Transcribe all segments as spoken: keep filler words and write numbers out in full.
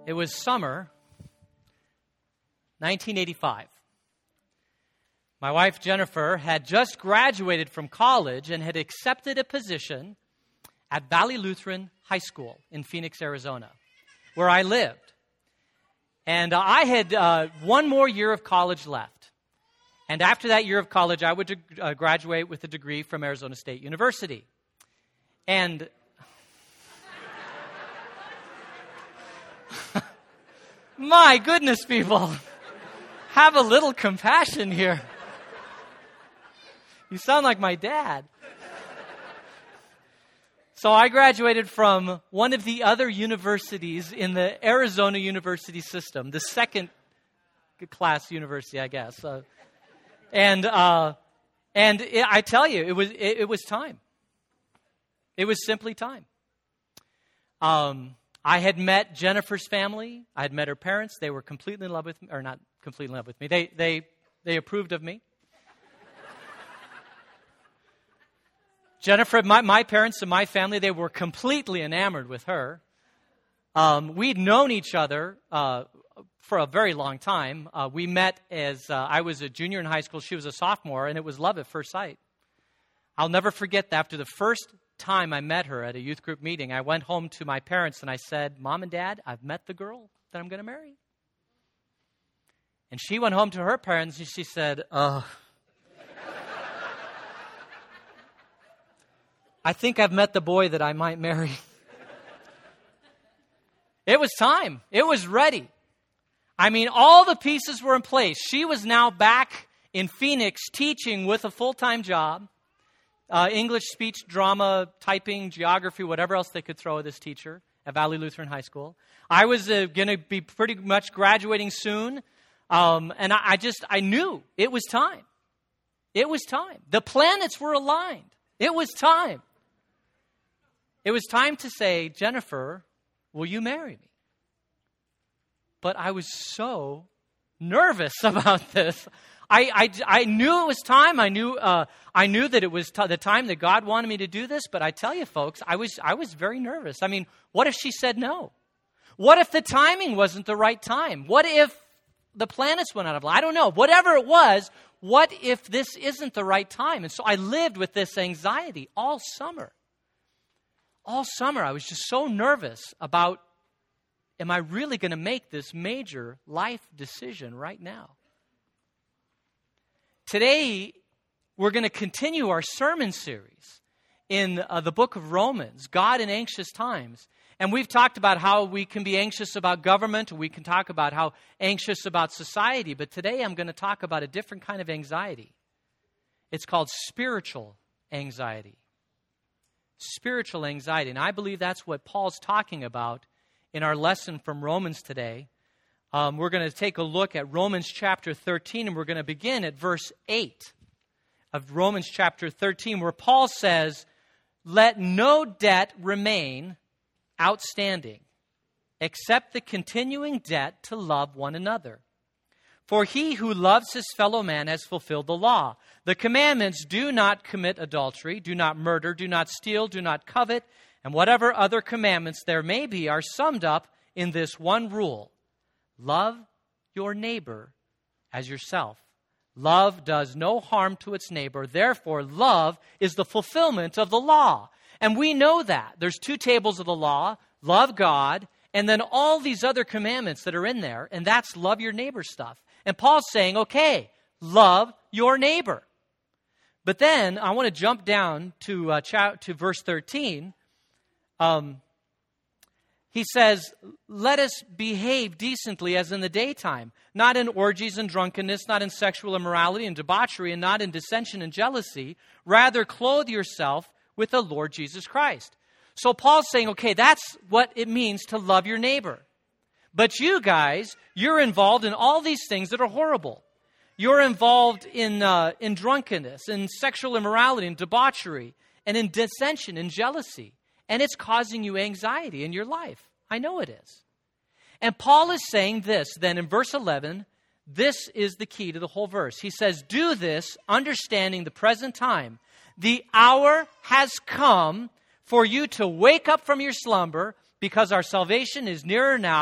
It was summer nineteen eighty-five. My wife, Jennifer, had just graduated from college and had accepted a position at Valley Lutheran High School in Phoenix, Arizona, where I lived. And uh, I had uh, one more year of college left. And after that year of college, I would uh, graduate with a degree from Arizona State University. And my goodness, people, have a little compassion here. You sound like my dad. So I graduated from one of the other universities in the Arizona University system, the second class university, I guess. Uh, and uh, and it, I tell you, it was it, it was time. It was simply time. Um, I had met Jennifer's family. I had met her parents. They were completely in love with me, or not completely in love with me. They they they approved of me. Jennifer, my, my parents and my family, they were completely enamored with her. Um, we'd known each other uh, for a very long time. Uh, we met as uh, I was a junior in high school. She was a sophomore, and it was love at first sight. I'll never forget that after the first time I met her at a youth group meeting, I went home to my parents and I said, Mom and Dad, I've met the girl that I'm going to marry. And she went home to her parents and she said, oh, I think I've met the boy that I might marry. It was time. It was ready. I mean, all the pieces were in place. She was now back in Phoenix teaching with a full-time job. Uh, English, speech, drama, typing, geography, whatever else they could throw at this teacher at Valley Lutheran High School. I was uh, going to be pretty much graduating soon. Um, and I, I just, I knew it was time. It was time. The planets were aligned. It was time. It was time to say, Jennifer, will you marry me? But I was so nervous about this. I, I, I knew it was time. I knew uh, I knew that it was t- the time that God wanted me to do this. But I tell you, folks, I was I was very nervous. I mean, what if she said no? What if the timing wasn't the right time? What if the planets went out of line? I don't know. Whatever it was, what if this isn't the right time? And so I lived with this anxiety all summer. All summer, I was just so nervous about, am I really going to make this major life decision right now? Today, we're going to continue our sermon series in uh, the book of Romans, God in Anxious Times. And we've talked about how we can be anxious about government, or we can talk about how anxious about society. But today, I'm going to talk about a different kind of anxiety. It's called spiritual anxiety. Spiritual anxiety. And I believe that's what Paul's talking about in our lesson from Romans today. Um, we're going to take a look at Romans chapter thirteen, and we're going to begin at verse eight of Romans chapter thirteen, where Paul says, let no debt remain outstanding, except the continuing debt to love one another. For he who loves his fellow man has fulfilled the law. The commandments, do not commit adultery, do not murder, do not steal, do not covet, and whatever other commandments there may be are summed up in this one rule. Love your neighbor as yourself. Love does no harm to its neighbor. Therefore, love is the fulfillment of the law. And we know that. There's two tables of the law. Love God, and then all these other commandments that are in there, and that's love your neighbor stuff. And Paul's saying, okay, love your neighbor. But then I want to jump down to uh, cha- to verse thirteen. Um, he says, let us behave decently as in the daytime, not in orgies and drunkenness, not in sexual immorality and debauchery, and not in dissension and jealousy. Rather, clothe yourself with the Lord Jesus Christ. So Paul's saying, okay, that's what it means to love your neighbor. But you guys, you're involved in all these things that are horrible. You're involved in uh, in drunkenness, in sexual immorality, and debauchery, and in dissension and jealousy. And it's causing you anxiety in your life. I know it is. And Paul is saying this, then in verse eleven, this is the key to the whole verse. He says, do this, understanding the present time. The hour has come for you to wake up from your slumber, because our salvation is nearer now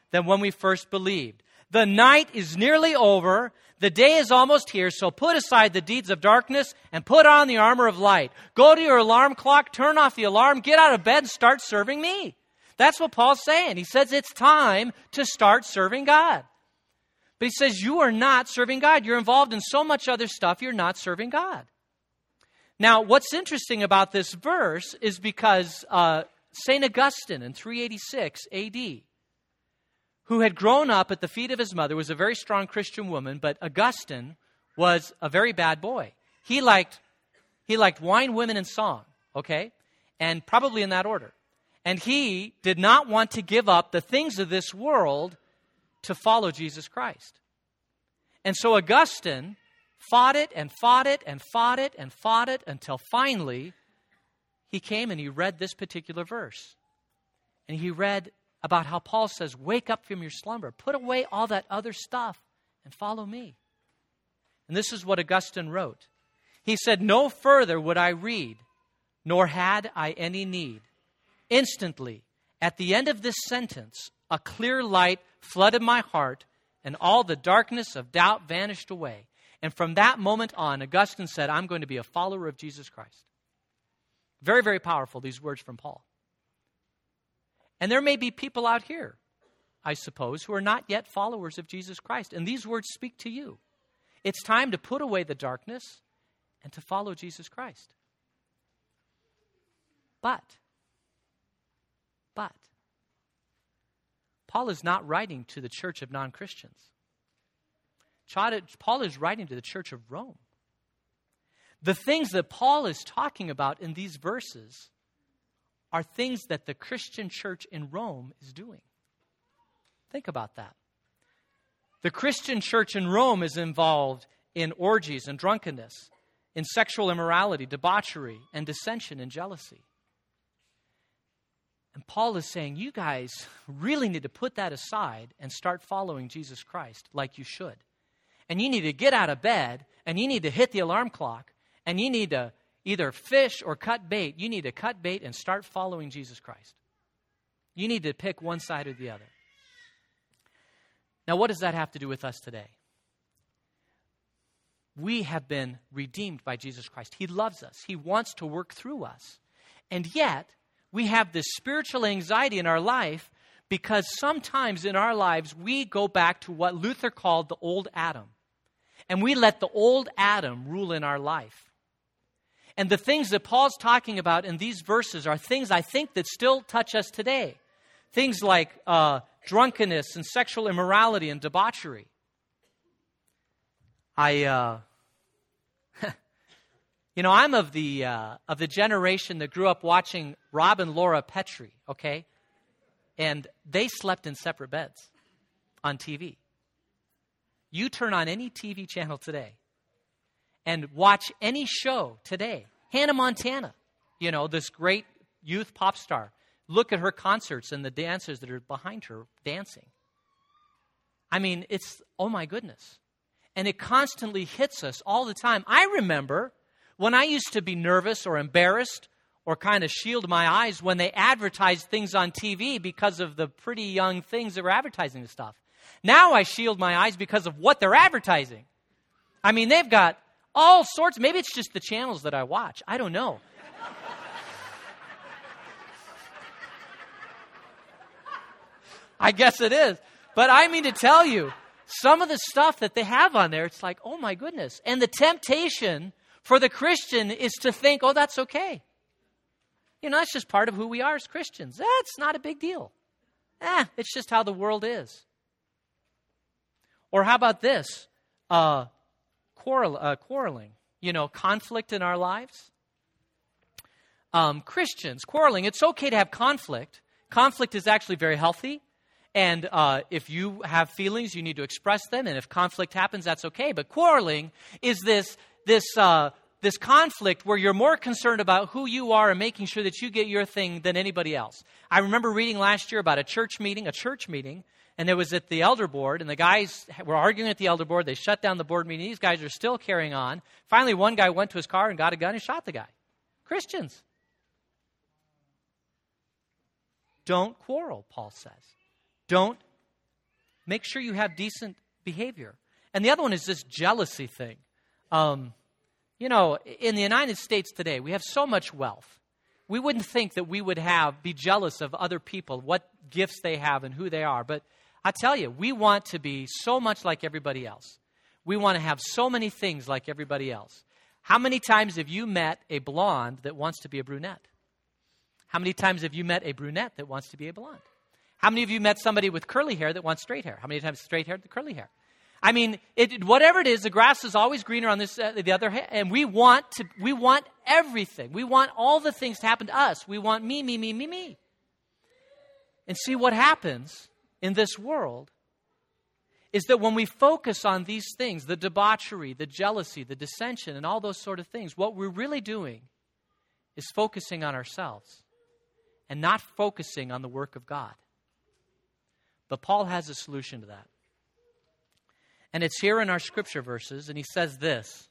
than when we first believed. The night is nearly over. The day is almost here. So put aside the deeds of darkness and put on the armor of light. Go to your alarm clock, turn off the alarm, get out of bed and start serving me. That's what Paul's saying. He says it's time to start serving God. But he says you are not serving God. You're involved in so much other stuff, you're not serving God. Now, what's interesting about this verse is because uh, Saint Augustine in three eighty-six A D, who had grown up at the feet of his mother, was a very strong Christian woman, but Augustine was a very bad boy. He liked, he liked wine, women, and song, okay? And probably in that order. And he did not want to give up the things of this world to follow Jesus Christ. And so Augustine fought it and fought it and fought it and fought it until finally he came and he read this particular verse. And he read about how Paul says, wake up from your slumber, put away all that other stuff and follow me. And this is what Augustine wrote. He said, no further would I read, nor had I any need. Instantly, at the end of this sentence, a clear light flooded my heart, and all the darkness of doubt vanished away. And from that moment on, Augustine said, I'm going to be a follower of Jesus Christ. Very, very powerful, these words from Paul. And there may be people out here, I suppose, who are not yet followers of Jesus Christ. And these words speak to you. It's time to put away the darkness and to follow Jesus Christ. But, but, Paul is not writing to the church of non-Christians. Paul is writing to the church of Rome. The things that Paul is talking about in these verses are things that the Christian church in Rome is doing. Think about that. The Christian church in Rome is involved in orgies and drunkenness, in sexual immorality, debauchery, and dissension and jealousy. And Paul is saying, you guys really need to put that aside and start following Jesus Christ like you should. And you need to get out of bed, and you need to hit the alarm clock, and you need to either fish or cut bait. You need to cut bait and start following Jesus Christ. You need to pick one side or the other. Now, what does that have to do with us today? We have been redeemed by Jesus Christ. He loves us. He wants to work through us. And yet, we have this spiritual anxiety in our life because sometimes in our lives we go back to what Luther called the old Adam. And we let the old Adam rule in our life. And the things that Paul's talking about in these verses are things I think that still touch us today. Things like uh, drunkenness and sexual immorality and debauchery. I, uh, you know, I'm of the uh, of the generation that grew up watching Rob and Laura Petrie, okay? And they slept in separate beds on T V. You turn on any T V channel today and watch any show today. Hannah Montana, you know, this great youth pop star. Look at her concerts and the dancers that are behind her dancing. I mean, it's, oh my goodness. And it constantly hits us all the time. I remember when I used to be nervous or embarrassed or kind of shield my eyes when they advertised things on T V because of the pretty young things that were advertising the stuff. Now I shield my eyes because of what they're advertising. I mean, they've got all sorts. Maybe it's just the channels that I watch. I don't know. I guess it is. But I mean to tell you, some of the stuff that they have on there, it's like, oh my goodness. And the temptation for the Christian is to think, oh, that's okay. You know, that's just part of who we are as Christians. That's not a big deal. Eh, it's just how the world is. Or how about this? Uh, quarrel, uh, quarreling. You know, conflict in our lives. Um, Christians, quarreling. It's okay to have conflict. Conflict is actually very healthy. And uh, if you have feelings, you need to express them. And if conflict happens, that's okay. But quarreling is this this uh, this conflict where you're more concerned about who you are and making sure that you get your thing than anybody else. I remember reading last year about a church meeting, a church meeting, and it was at the elder board, and the guys were arguing at the elder board. They shut down the board meeting. These guys are still carrying on. Finally, one guy went to his car and got a gun and shot the guy. Christians. Don't quarrel, Paul says. Don't Make sure you have decent behavior. And the other one is this jealousy thing. Um, you know, in the United States today, we have so much wealth. We wouldn't think that we would have be jealous of other people, what gifts they have and who they are. But I tell you, we want to be so much like everybody else. We want to have so many things like everybody else. How many times have you met a blonde that wants to be a brunette? How many times have you met a brunette that wants to be a blonde? How many of you met somebody with curly hair that wants straight hair? How many times straight hair to curly hair? I mean, it, whatever it is, the grass is always greener on this uh, the other hand, and we want to. We want everything. We want all the things to happen to us. We want me, me, me, me, me. And see what happens in this world is that when we focus on these things, the debauchery, the jealousy, the dissension, and all those sort of things, what we're really doing is focusing on ourselves and not focusing on the work of God. But Paul has a solution to that. And it's here in our scripture verses, and he says this.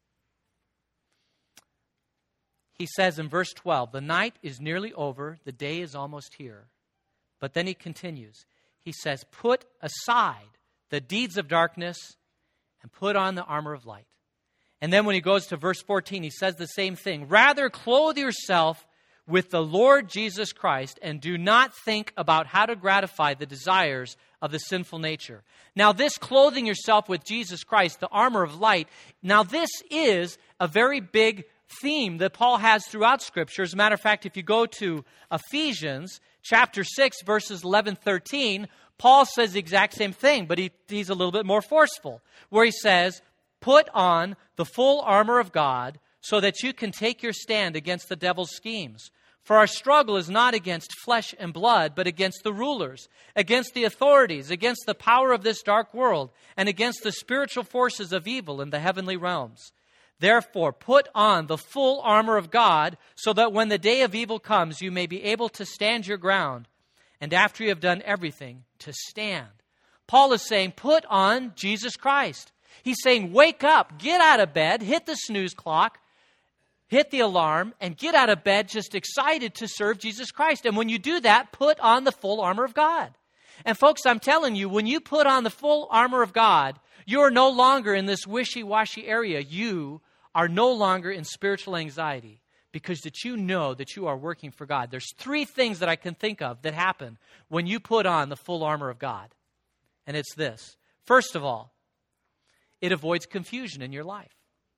He says in verse twelve, the night is nearly over, the day is almost here. But then he continues. He says, put aside the deeds of darkness and put on the armor of light. And then when he goes to verse fourteen, he says the same thing. Rather, clothe yourself with the Lord Jesus Christ and do not think about how to gratify the desires of the sinful nature. Now, this clothing yourself with Jesus Christ, the armor of light, now this is a very big theme that Paul has throughout Scripture. As a matter of fact, if you go to Ephesians chapter six, verses eleven, thirteen, Paul says the exact same thing, but he, he's a little bit more forceful, where he says, put on the full armor of God so that you can take your stand against the devil's schemes. For our struggle is not against flesh and blood, but against the rulers, against the authorities, against the power of this dark world, and against the spiritual forces of evil in the heavenly realms. Therefore, put on the full armor of God, so that when the day of evil comes, you may be able to stand your ground, and after you have done everything, to stand. Paul is saying, put on Jesus Christ. He's saying, wake up, get out of bed, hit the snooze clock, hit the alarm, and get out of bed just excited to serve Jesus Christ. And when you do that, put on the full armor of God. And folks, I'm telling you, when you put on the full armor of God, you are no longer in this wishy-washy area. You are no longer in spiritual anxiety because that you know that you are working for God. There's three things that I can think of that happen when you put on the full armor of God. And it's this. First of all, it avoids confusion in your life.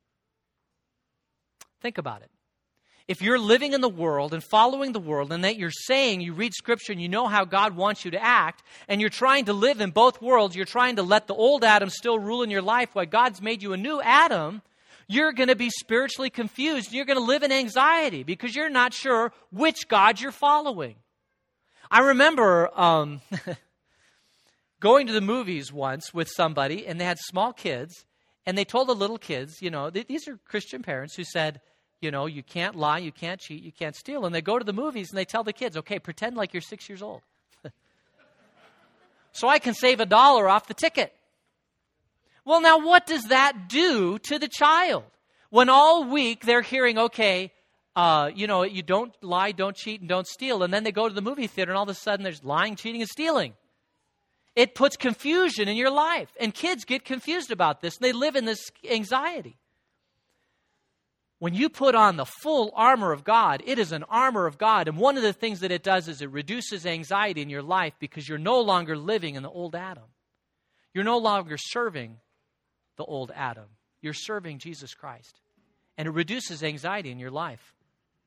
Think about it. If you're living in the world and following the world, and that you're saying, you read Scripture and you know how God wants you to act, and you're trying to live in both worlds, you're trying to let the old Adam still rule in your life while God's made you a new Adam, you're going to be spiritually confused. You're going to live in anxiety because you're not sure which God you're following. I remember um, going to the movies once with somebody, and they had small kids, and they told the little kids, you know, th- these are Christian parents who said, you know, you can't lie, you can't cheat, you can't steal. And they go to the movies and they tell the kids, okay, pretend like you're six years old. So I can save a dollar off the ticket. Well, now what does that do to the child? When all week they're hearing, okay, uh, you know, you don't lie, don't cheat, and don't steal. And then they go to the movie theater and all of a sudden there's lying, cheating, and stealing. It puts confusion in your life. And kids get confused about this. And they live in this anxiety. When you put on the full armor of God, it is an armor of God. And one of the things that it does is it reduces anxiety in your life because you're no longer living in the old Adam. You're no longer serving the old Adam. You're serving Jesus Christ. And it reduces anxiety in your life.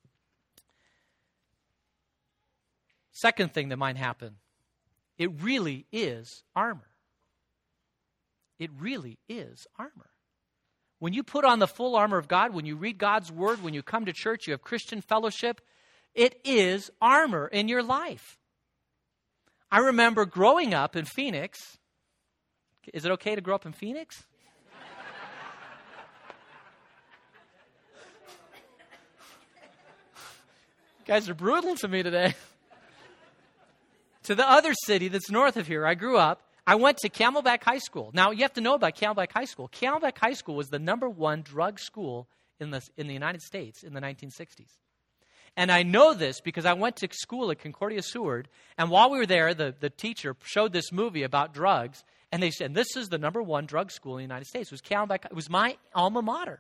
Second thing that might happen, it really is armor. It really is armor. When you put on the full armor of God, when you read God's word, when you come to church, you have Christian fellowship, it is armor in your life. I remember growing up in Phoenix. Is it okay to grow up in Phoenix? You guys are brutal to me today. To the other city that's north of here, I grew up. I went to Camelback High School. Now, you have to know about Camelback High School. Camelback High School was the number one drug school in the, in the United States in the nineteen sixties. And I know this because I went to school at Concordia Seward, and while we were there, the, the teacher showed this movie about drugs, and they said, this is the number one drug school in the United States. It was Camelback. It was my alma mater.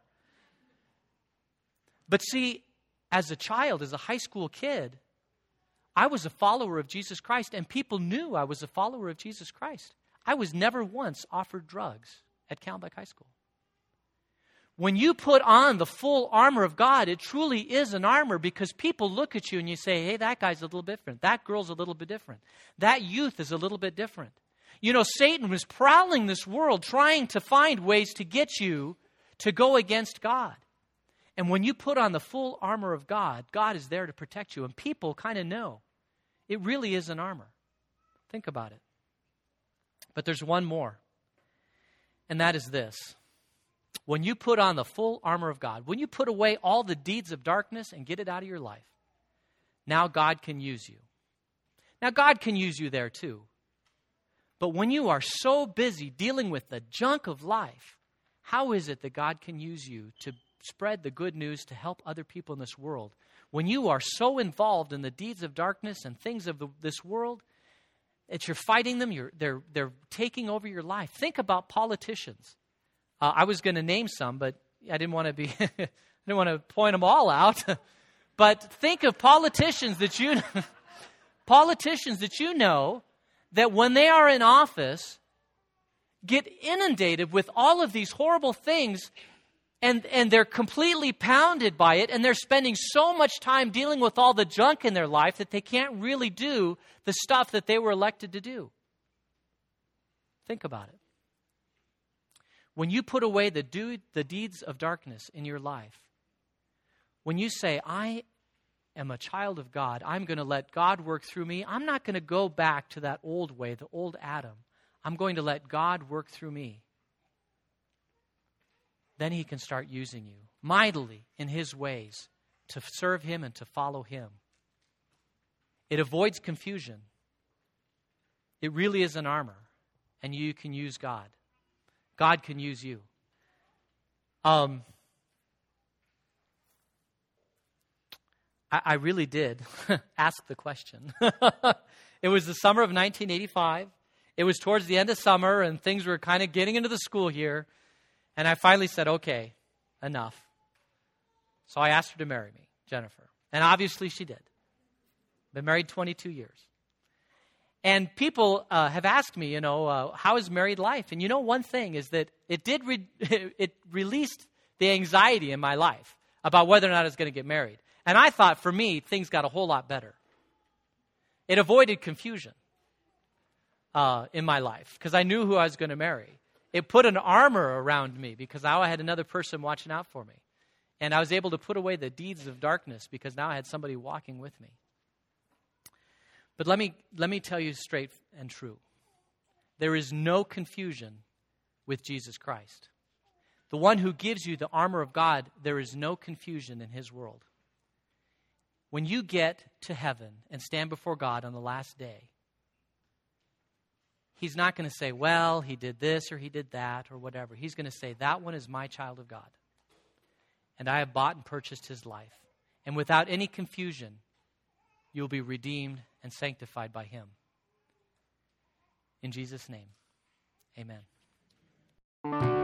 But see, as a child, as a high school kid, I was a follower of Jesus Christ, and people knew I was a follower of Jesus Christ. I was never once offered drugs at Camelback High School. When you put on the full armor of God, it truly is an armor because people look at you and you say, hey, that guy's a little bit different. That girl's a little bit different. That youth is a little bit different. You know, Satan was prowling this world trying to find ways to get you to go against God. And when you put on the full armor of God, God is there to protect you. And people kind of know it really is an armor. Think about it. But there's one more, and that is this. When you put on the full armor of God, when you put away all the deeds of darkness and get it out of your life, now God can use you. Now God can use you there too. But when you are so busy dealing with the junk of life, how is it that God can use you to spread the good news to help other people in this world? When you are so involved in the deeds of darkness and things of the, this world, that you're fighting them, you're, they're, they're taking over your life. Think about politicians. Uh, I was going to name some, but I didn't want to be, I didn't want to point them all out. But think of politicians that you, politicians that you know, that when they are in office, get inundated with all of these horrible things, and, and they're completely pounded by it, and they're spending so much time dealing with all the junk in their life that they can't really do the stuff that they were elected to do. Think about it. When you put away the, do, the deeds of darkness in your life, when you say, I am a child of God, I'm going to let God work through me, I'm not going to go back to that old way, the old Adam. I'm going to let God work through me. Then he can start using you mightily in his ways to serve him and to follow him. It avoids confusion. It really is an armor, and you can use God. God can use you. Um, I, I really did ask the question. It was the summer of nineteen eighty-five. It was towards the end of summer, and things were kind of getting into the school year. And I finally said, okay, enough. So I asked her to marry me, Jennifer. And obviously she did. Been married twenty-two years. And people uh, have asked me, you know, uh, how is married life? And you know, one thing is that it did, re- it released the anxiety in my life about whether or not I was going to get married. And I thought, for me, things got a whole lot better. It avoided confusion uh, in my life because I knew who I was going to marry. It put an armor around me because now I had another person watching out for me. And I was able to put away the deeds of darkness because now I had somebody walking with me. But let me let me tell you straight and true. There is no confusion with Jesus Christ. The one who gives you the armor of God, there is no confusion in his world. When you get to heaven and stand before God on the last day, he's not going to say, well, he did this or he did that or whatever. He's going to say, that one is my child of God. And I have bought and purchased his life. And without any confusion, you'll be redeemed and sanctified by him. In Jesus' name, amen.